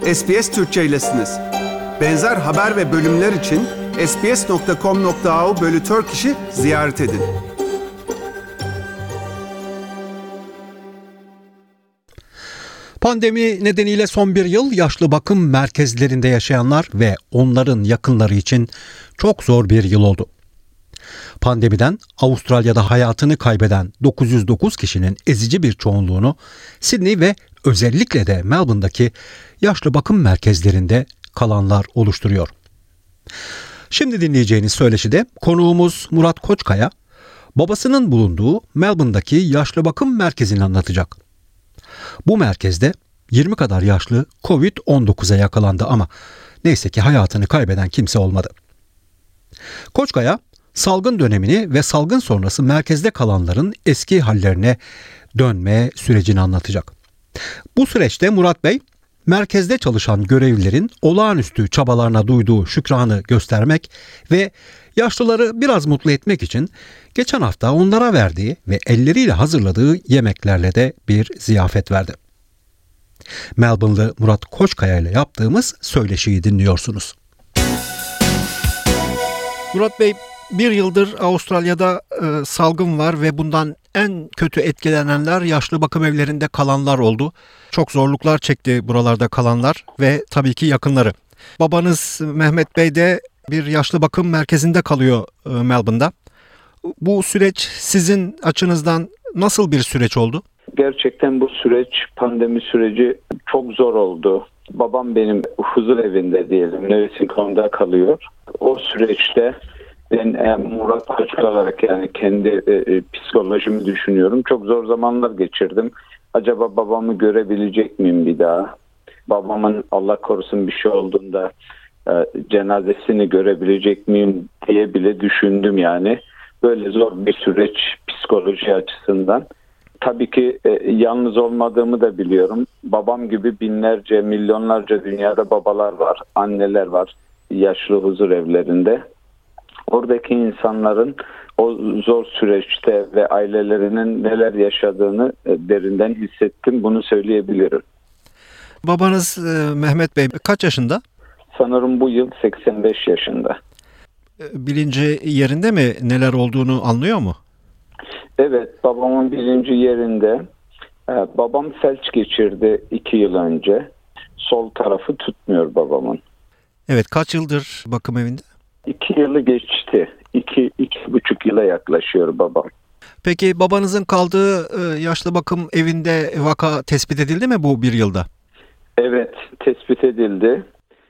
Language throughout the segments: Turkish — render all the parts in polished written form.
SBS Türkçe'ylesiniz. Benzer haber ve bölümler için sbs.com.au/Turkish'i ziyaret edin. Pandemi nedeniyle son bir yıl yaşlı bakım merkezlerinde yaşayanlar ve onların yakınları için çok zor bir yıl oldu. Pandemiden Avustralya'da hayatını kaybeden 909 kişinin ezici bir çoğunluğunu Sydney ve özellikle de Melbourne'daki yaşlı bakım merkezlerinde kalanlar oluşturuyor. Şimdi dinleyeceğiniz söyleşide konuğumuz Murat Koçkaya, babasının bulunduğu Melbourne'daki yaşlı bakım merkezini anlatacak. Bu merkezde 20 kadar yaşlı Covid-19'a yakalandı ama neyse ki hayatını kaybeden kimse olmadı. Koçkaya, salgın dönemini ve salgın sonrası merkezde kalanların eski hallerine dönme sürecini anlatacak. Bu süreçte Murat Bey, merkezde çalışan görevlilerin olağanüstü çabalarına duyduğu şükranı göstermek ve yaşlıları biraz mutlu etmek için geçen hafta onlara verdiği ve elleriyle hazırladığı yemeklerle de bir ziyafet verdi. Melbourne'lı Murat Koçkaya ile yaptığımız söyleşiyi dinliyorsunuz. Murat Bey, bir yıldır Avustralya'da salgın var ve bundan en kötü etkilenenler yaşlı bakım evlerinde kalanlar oldu. Çok zorluklar çekti buralarda kalanlar ve tabii ki yakınları. Babanız Mehmet Bey de bir yaşlı bakım merkezinde kalıyor Melbourne'da. Bu süreç sizin açınızdan nasıl bir süreç oldu? Gerçekten bu süreç, pandemi süreci çok zor oldu. Babam benim huzur evinde diyelim, Nursing Home'da kalıyor. O süreçte ben Murat Koçkaya olarak yani kendi psikolojimi düşünüyorum. Çok zor zamanlar geçirdim. Acaba babamı görebilecek miyim bir daha? Babamın Allah korusun bir şey olduğunda cenazesini görebilecek miyim diye bile düşündüm yani. Böyle zor bir süreç psikoloji açısından. Tabii ki yalnız olmadığımı da biliyorum. Babam gibi binlerce, milyonlarca dünyada babalar var, anneler var yaşlı huzur evlerinde. Oradaki insanların o zor süreçte ve ailelerinin neler yaşadığını derinden hissettim. Bunu söyleyebilirim. Babanız Mehmet Bey kaç yaşında? Sanırım bu yıl 85 yaşında. Bilinci yerinde mi, neler olduğunu anlıyor mu? Evet, babamın bilinci yerinde. Babam felç geçirdi 2 yıl önce. Sol tarafı tutmuyor babamın. Evet, kaç yıldır bakım evinde? 2 yılı geçti. 2,5 yıla yaklaşıyor babam. Peki babanızın kaldığı yaşlı bakım evinde vaka tespit edildi mi bu bir yılda? Evet, tespit edildi.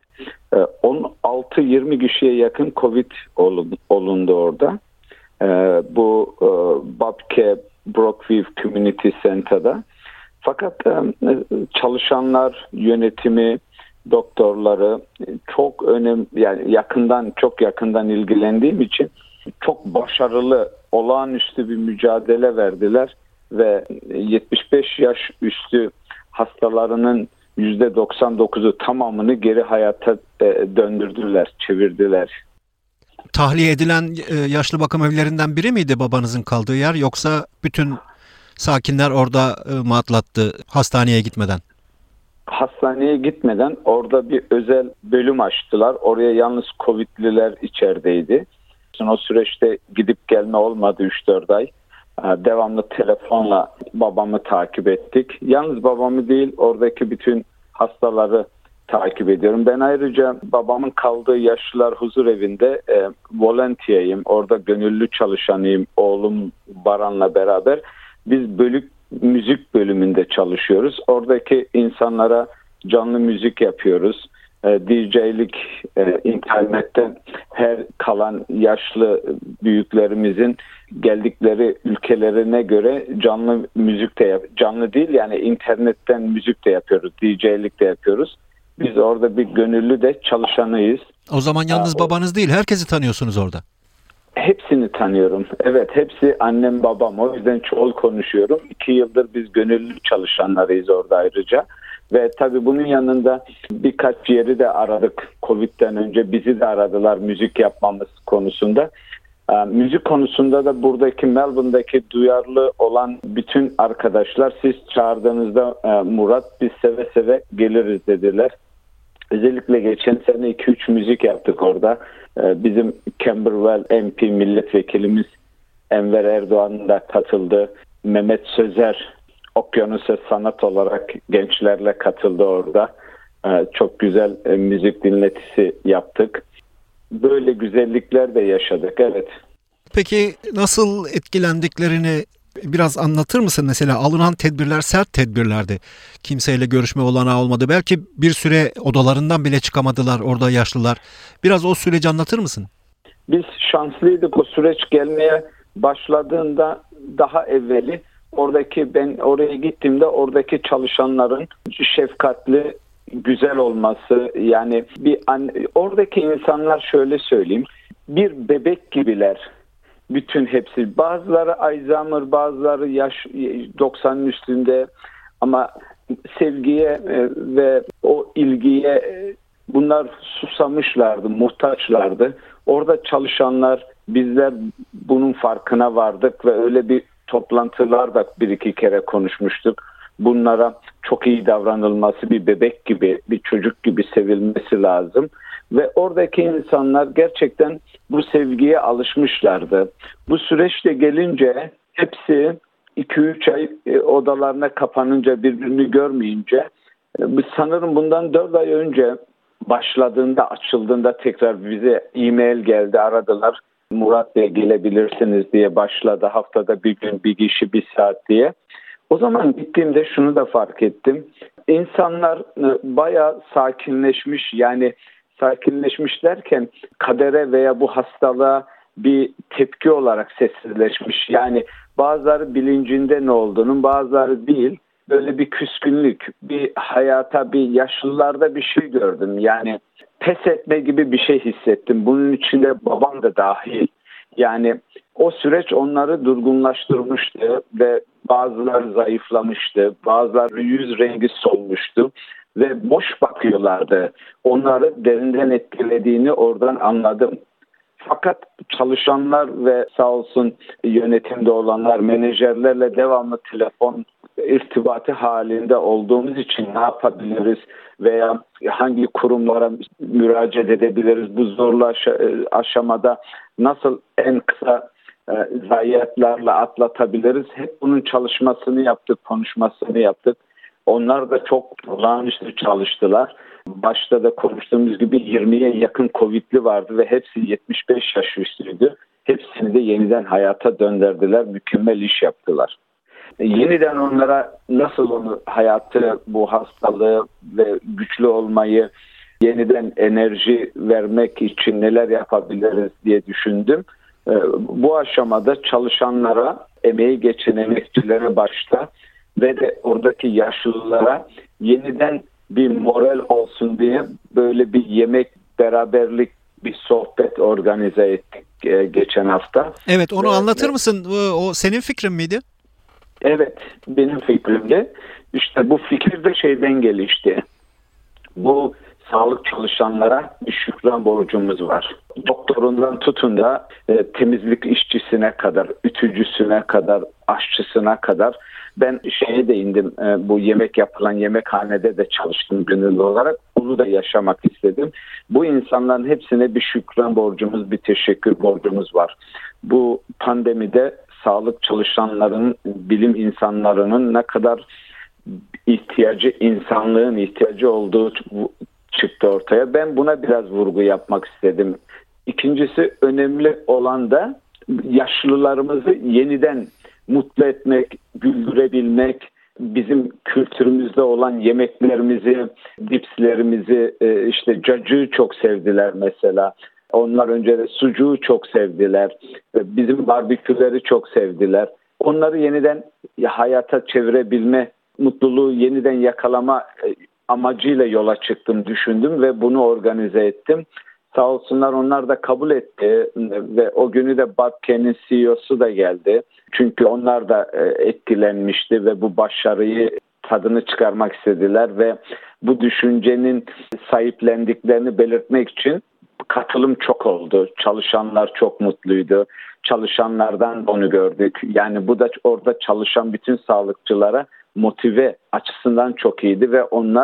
16-20 kişiye yakın Covid olundu orada. Bu Babke Brockview Community Center'da. Fakat çalışanlar, yönetimi, doktorları çok yani çok yakından ilgilendiğim için çok başarılı, olağanüstü bir mücadele verdiler ve 75 yaş üstü hastalarının %99'u tamamını geri hayata döndürdüler, çevirdiler. Tahliye edilen yaşlı bakım evlerinden biri miydi babanızın kaldığı yer, yoksa bütün sakinler orada mı atlattı hastaneye gitmeden? Hastaneye gitmeden orada bir özel bölüm açtılar. Oraya yalnız Covid'liler içerideydi. O süreçte gidip gelme olmadı 3-4 ay. Devamlı telefonla babamı takip ettik. Yalnız babamı değil, oradaki bütün hastaları takip ediyorum. Ben ayrıca babamın kaldığı yaşlılar huzur evinde volantiyeyim. Orada gönüllü çalışanıyım. Oğlum Baran'la beraber. Biz müzik bölümünde çalışıyoruz. Oradaki insanlara canlı müzik yapıyoruz. DJ'lik, internetten her kalan yaşlı büyüklerimizin geldikleri ülkelerine göre canlı müzik de canlı değil yani internetten müzik de yapıyoruz. DJ'lik de yapıyoruz. Biz orada bir gönüllü de çalışanıyız. O zaman yalnız babanız değil, herkesi tanıyorsunuz orada. Hepsini tanıyorum. Evet, hepsi annem babam. O yüzden çoğul konuşuyorum. 2 yıldır biz gönüllü çalışanlarıyız orada ayrıca. Ve tabii bunun yanında birkaç yeri de aradık. Covid'den önce bizi de aradılar müzik yapmamız konusunda. Müzik konusunda da buradaki Melbourne'daki duyarlı olan bütün arkadaşlar siz çağırdığınızda Murat biz seve seve geliriz dediler. Özellikle geçen sene 2-3 müzik yaptık orada. Bizim Camberwell MP milletvekilimiz Enver Erdoğan da katıldı. Mehmet Sözer Okyanus'a sanat olarak gençlerle katıldı orada. Çok güzel müzik dinletisi yaptık. Böyle güzellikler de yaşadık, evet. Peki nasıl etkilendiklerini biraz anlatır mısın? Mesela alınan tedbirler sert tedbirlerdi. Kimseyle görüşme olanağı olmadı. Belki bir süre odalarından bile çıkamadılar orada yaşlılar. Biraz o süreci anlatır mısın? Biz şanslıydık, o süreç gelmeye başladığında daha evveli ben oraya gittiğimde oradaki çalışanların şefkatli, güzel olması, yani oradaki insanlar, şöyle söyleyeyim, bir bebek gibiler. Bütün hepsi. Bazıları Alzheimer, bazıları yaş 90'ın üstünde, ama sevgiye ve o ilgiye bunlar susamışlardı, muhtaçlardı. Orada çalışanlar, bizler bunun farkına vardık ve öyle bir toplantılarda bir iki kere konuşmuştuk. Bunlara çok iyi davranılması, bir bebek gibi, bir çocuk gibi sevilmesi lazım. Ve oradaki insanlar gerçekten bu sevgiye alışmışlardı. Bu süreçte gelince hepsi 2-3 ay odalarına kapanınca, birbirini görmeyince, sanırım bundan 4 ay önce başladığında, açıldığında tekrar bize e-mail geldi, aradılar. Murat Bey gelebilirsiniz diye başladı. Haftada bir gün, bir kişi, bir saat diye. O zaman gittiğimde şunu da fark ettim. İnsanlar bayağı sakinleşmiş, yani sakinleşmiş derken kadere veya bu hastalığa bir tepki olarak sessizleşmiş. Yani bazıları bilincinde ne olduğunun, bazıları değil. Böyle bir küskünlük, bir hayata, bir yaşlılarda bir şey gördüm. Yani pes etme gibi bir şey hissettim. Bunun içinde babam da dahil. Yani o süreç onları durgunlaştırmıştı ve bazıları zayıflamıştı, bazıları yüz rengi solmuştu ve boş bakıyorlardı. Onları derinden etkilediğini oradan anladım. Fakat çalışanlar ve sağ olsun yönetimde olanlar, menajerlerle devamlı telefon irtibatı halinde olduğumuz için ne yapabiliriz veya hangi kurumlara müracaat edebiliriz, bu zorlu aşamada nasıl en kısa zayiatlarla atlatabiliriz, hep bunun çalışmasını yaptık, konuşmasını yaptık. Onlar da çok olağanüstü çalıştılar. Başta da konuştuğumuz gibi 20'ye yakın Covid'li vardı ve hepsi 75 yaş üstüydü. Hepsini de yeniden hayata döndürdüler, mükemmel iş yaptılar. Yeniden onlara nasıl hayatı, bu hastalığı ve güçlü olmayı, yeniden enerji vermek için neler yapabiliriz diye düşündüm. Bu aşamada çalışanlara, emeği geçen emekçilere başta ve de oradaki yaşlılara yeniden bir moral olsun diye böyle bir yemek, beraberlik, bir sohbet organize ettik geçen hafta. Evet, onu anlatır mısın? O senin fikrin miydi? Evet, benim fikrimde. İşte bu fikir de şeyden gelişti. Bu sağlık çalışanlara bir şükran borcumuz var. Doktorundan tutun da temizlik işçisine kadar, ütücüsüne kadar, aşçısına kadar. Ben şeye de indim, bu yapılan yemekhanede de çalıştım gönüllü olarak. Bunu da yaşamak istedim. Bu insanların hepsine bir şükran borcumuz, bir teşekkür borcumuz var. Bu pandemide sağlık çalışanlarının, bilim insanlarının ne kadar insanlığın ihtiyacı olduğu çıktı ortaya. Ben buna biraz vurgu yapmak istedim. İkincisi, önemli olan da yaşlılarımızı yeniden mutlu etmek, güldürebilmek, bizim kültürümüzde olan yemeklerimizi, dipslerimizi, işte cacığı çok sevdiler mesela. Onlar önce de sucuğu çok sevdiler. Bizim barbeküleri çok sevdiler. Onları yeniden hayata çevirebilme, mutluluğu yeniden yakalama amacıyla yola çıktım, düşündüm ve bunu organize ettim. Sağ olsunlar, onlar da kabul etti ve o günü de Babke'nin CEO'su da geldi. Çünkü onlar da etkilenmişti ve bu başarıyı tadını çıkarmak istediler ve bu düşüncenin sahiplendiklerini belirtmek için katılım çok oldu. Çalışanlar çok mutluydu. Çalışanlardan onu gördük. Yani bu da orada çalışan bütün sağlıkçılara motive açısından çok iyiydi ve onlar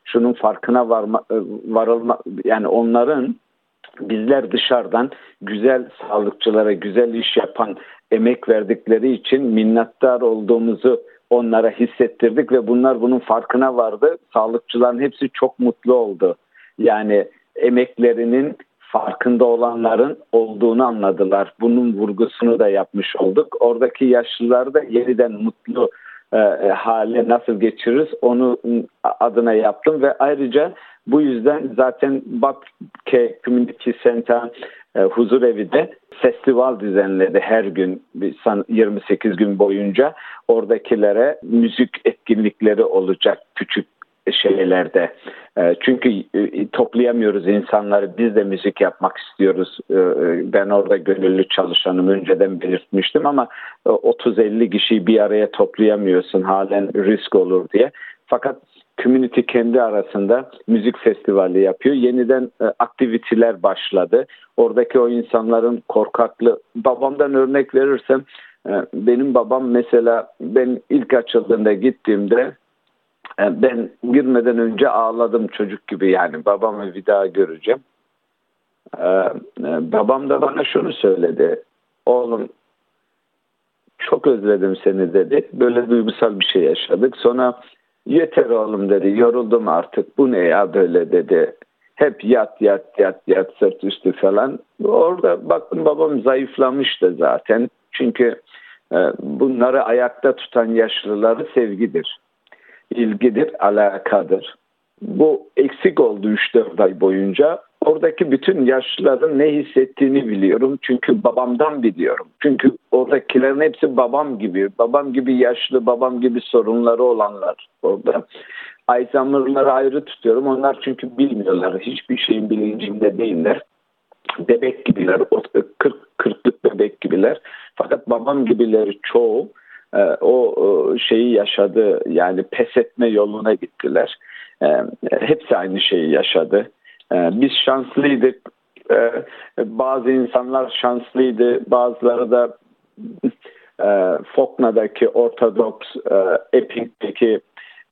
şunun farkına varılma, yani onların, bizler dışarıdan güzel sağlıkçılara, güzel iş yapan, emek verdikleri için minnettar olduğumuzu onlara hissettirdik ve bunlar bunun farkına vardı. Sağlıkçıların hepsi çok mutlu oldu. Yani emeklerinin farkında olanların olduğunu anladılar. Bunun vurgusunu da yapmış olduk. Oradaki yaşlılar da yeniden mutlu hale nasıl geçiririz onu adına yaptım ve ayrıca bu yüzden zaten Babke Community Center huzur evi de festival düzenledi her gün 28 gün boyunca. Oradakilere müzik etkinlikleri olacak küçük şeylerde. Çünkü toplayamıyoruz insanları. Biz de müzik yapmak istiyoruz. Ben orada gönüllü çalışanım. Önceden belirtmiştim ama 30-50 kişiyi bir araya toplayamıyorsun. Halen risk olur diye. Fakat community kendi arasında müzik festivali yapıyor. Yeniden aktiviteler başladı. Oradaki o insanların korkaklığı. Babamdan örnek verirsem, benim babam mesela, ben ilk açıldığında gittiğimde ben girmeden önce ağladım çocuk gibi, yani babamı bir daha göreceğim. Babam da bana şunu söyledi. Oğlum, çok özledim seni dedi. Böyle duygusal bir şey yaşadık. Sonra yeter oğlum dedi. Yoruldum artık. Bu ne ya böyle dedi. Hep yat sırt üstü falan. Orada baktım babam zayıflamıştı zaten. Çünkü bunları ayakta tutan yaşlıları sevgidir, ilgidir, alakadır. Bu eksik oldu 3-4 ay boyunca. Oradaki bütün yaşlıların ne hissettiğini biliyorum. Çünkü babamdan biliyorum. Çünkü oradakilerin hepsi babam gibi. Babam gibi yaşlı, babam gibi sorunları olanlar orada. Alzheimer'ları ayrı tutuyorum. Onlar çünkü bilmiyorlar. Hiçbir şeyin bilincinde değiller. Bebek gibiler. 40'lık bebek gibiler. Fakat babam gibileri çoğu o şeyi yaşadı. Yani pes etme yoluna gittiler. Hepsi aynı şeyi yaşadı. Biz şanslıydık. Bazı insanlar şanslıydı. Bazıları da Fokna'daki Ortodoks, Epping'deki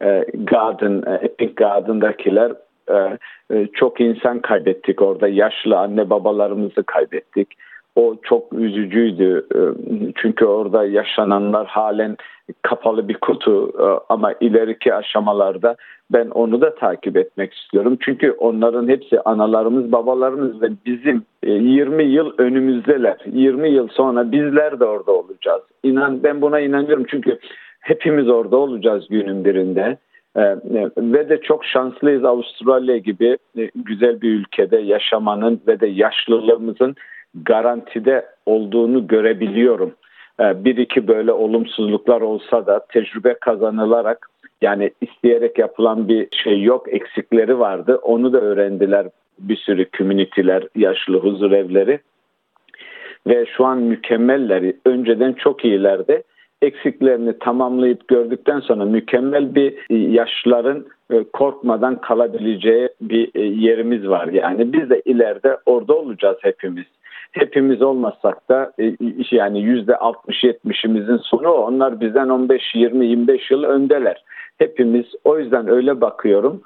Epping Garden'dakiler, çok insan kaybettik orada. Yaşlı anne babalarımızı kaybettik. O çok üzücüydü. Çünkü orada yaşananlar halen kapalı bir kutu, ama ileriki aşamalarda ben onu da takip etmek istiyorum. Çünkü onların hepsi analarımız, babalarımız ve bizim 20 yıl önümüzdeler. 20 yıl sonra bizler de orada olacağız. Ben buna inanıyorum çünkü hepimiz orada olacağız günün birinde. Ve de çok şanslıyız, Avustralya gibi güzel bir ülkede yaşamanın ve de yaşlılığımızın garantide olduğunu görebiliyorum. Bir iki böyle olumsuzluklar olsa da tecrübe kazanılarak, yani isteyerek yapılan bir şey yok, eksikleri vardı. Onu da öğrendiler bir sürü community'ler, yaşlı huzur evleri ve şu an mükemmeller. Önceden çok iyilerdi. Eksiklerini tamamlayıp gördükten sonra mükemmel bir yaşlıların korkmadan kalabileceği bir yerimiz var. Yani biz de ileride orada olacağız hepimiz. Hepimiz olmasak da yani %60-70'imizin sonu o. Onlar bizden 15, 20, 25 yıl öndeler. Hepimiz, o yüzden öyle bakıyorum.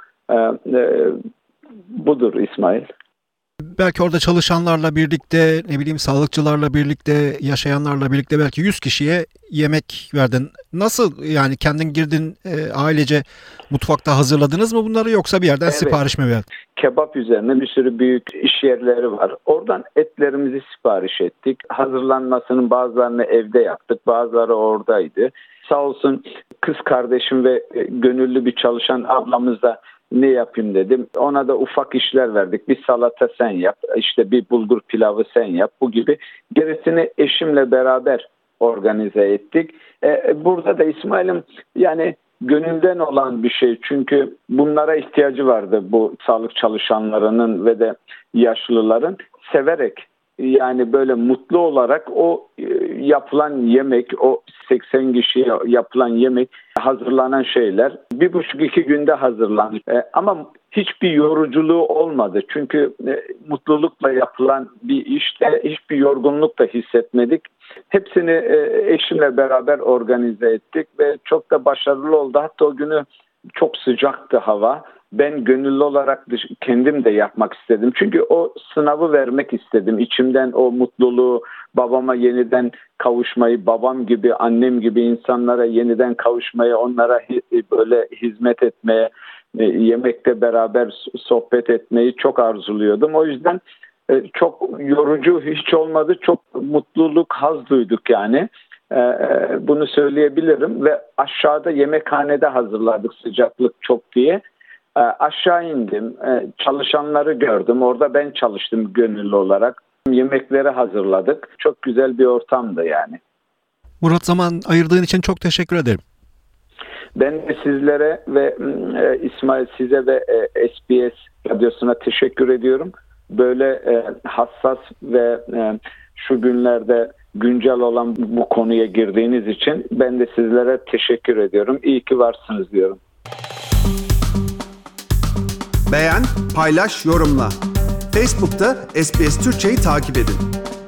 Budur İsmail. Belki orada çalışanlarla birlikte, ne bileyim sağlıkçılarla birlikte, yaşayanlarla birlikte belki 100 kişiye yemek verdin. Nasıl, yani kendin girdin ailece mutfakta hazırladınız mı bunları, yoksa bir yerden sipariş mi verdin? Kebap üzerine bir sürü büyük iş yerleri var. Oradan etlerimizi sipariş ettik. Hazırlanmasının bazılarını evde yaptık, bazıları oradaydı. Sağ olsun kız kardeşim ve gönüllü bir çalışan ablamız da ne yapayım dedim. Ona da ufak işler verdik. Bir salata sen yap, işte bir bulgur pilavı sen yap, bu gibi. Gerisini eşimle beraber organize ettik. Burada da İsmail'im, yani gönülden olan bir şey. Çünkü bunlara ihtiyacı vardı bu sağlık çalışanlarının ve de yaşlıların. Severek, yani böyle mutlu olarak o yapılan yemek, o 80 kişiye yapılan yemek, hazırlanan şeyler 1,5-2 günde hazırlandı. Ama hiçbir yoruculuğu olmadı. Çünkü mutlulukla yapılan bir işte hiçbir yorgunluk da hissetmedik. Hepsini eşimle beraber organize ettik ve çok da başarılı oldu. Hatta o günü çok sıcaktı hava. ben gönüllü olarak kendim de yapmak istedim. Çünkü o sınavı vermek istedim. İçimden o mutluluğu, babama yeniden kavuşmayı, babam gibi, annem gibi insanlara yeniden kavuşmayı, onlara böyle hizmet etmeye, yemekte beraber sohbet etmeyi çok arzuluyordum. O yüzden çok yorucu hiç olmadı. Çok mutluluk, haz duyduk yani. Bunu söyleyebilirim ve aşağıda yemekhanede hazırladık sıcaklık çok diye. Aşağı indim, çalışanları gördüm. Orada ben çalıştım gönüllü olarak. Yemekleri hazırladık. Çok güzel bir ortamdı yani. Murat, zaman ayırdığın için çok teşekkür ederim. Ben de sizlere ve İsmail, size ve SBS Radyosu'na teşekkür ediyorum. Böyle hassas ve şu günlerde güncel olan bu konuya girdiğiniz için ben de sizlere teşekkür ediyorum. İyi ki varsınız diyorum. Beğen, paylaş, yorumla. Facebook'ta SBS Türkçe'yi takip edin.